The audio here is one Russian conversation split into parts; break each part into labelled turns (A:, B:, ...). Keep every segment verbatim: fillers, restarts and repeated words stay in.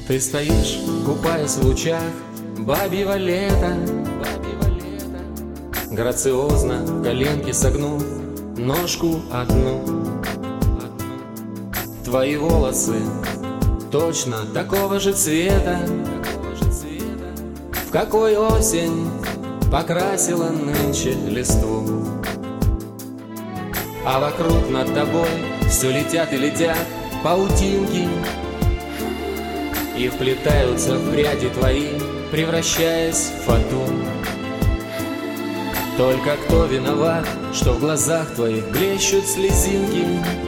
A: Ты стоишь, купаясь в лучах бабьего лета, грациозно в коленке согнув ножку одну. Твои волосы точно такого же цвета, в какой осень покрасила нынче листву. А вокруг над тобой все летят и летят паутинки, и вплетаются в пряди твои, превращаясь в фату. Только кто виноват, что в глазах твоих блещут слезинки?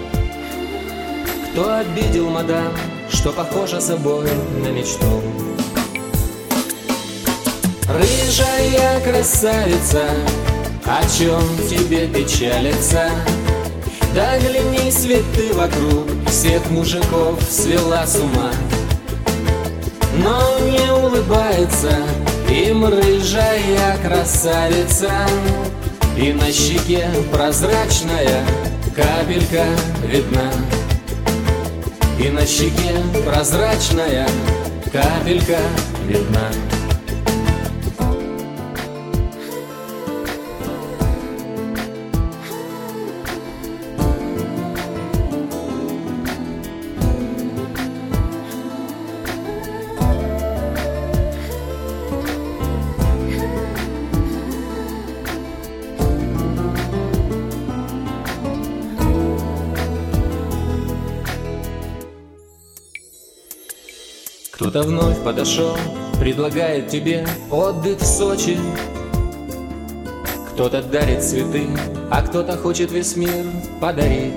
A: Кто обидел мадам, что похожа собой на мечту? Рыжая красавица, о чем тебе печалиться? Да глянись, ведь ты вокруг всех мужиков свела с ума. Но не улыбается им рыжая красавица, и на щеке прозрачная капелька видна. И на щеке прозрачная капелька видна. Кто-то вновь подошел, предлагает тебе отдых в Сочи. Кто-то дарит цветы, а кто-то хочет весь мир подарить.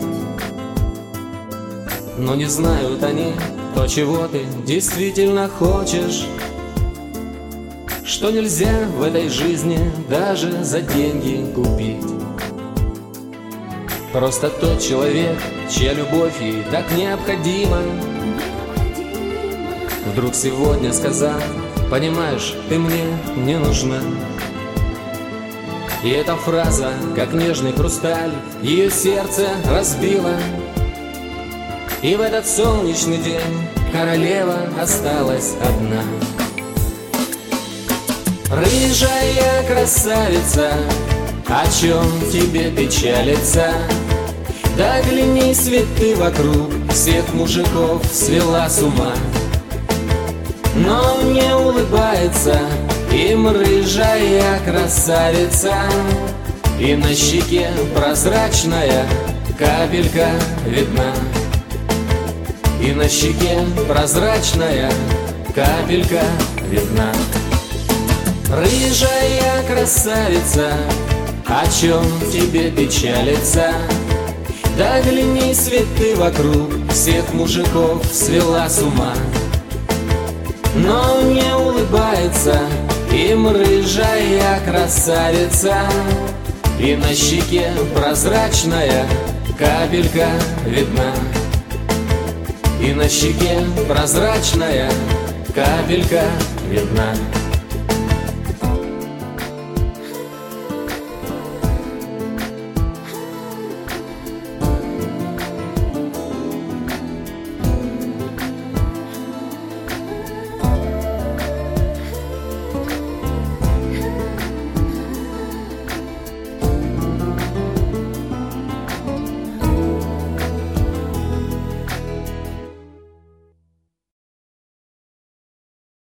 A: Но не знают они то, чего ты действительно хочешь, что нельзя в этой жизни даже за деньги купить. Просто тот человек, чья любовь ей так необходима, вдруг сегодня сказал: понимаешь, ты мне не нужна. И эта фраза, как нежный хрусталь, ее сердце разбила. И в этот солнечный день королева осталась одна. Рыжая красавица, о чем тебе печалиться? Да глянись, ведь ты вокруг всех мужиков свела с ума. Но не улыбается им рыжая красавица, и на щеке прозрачная капелька видна. И на щеке прозрачная капелька видна. Рыжая красавица, о чем тебе печалиться? Да глянись, ведь ты вокруг всех мужиков свела с ума. Но не улыбается им рыжая красавица, и на щеке прозрачная капелька видна. И на щеке прозрачная капелька видна.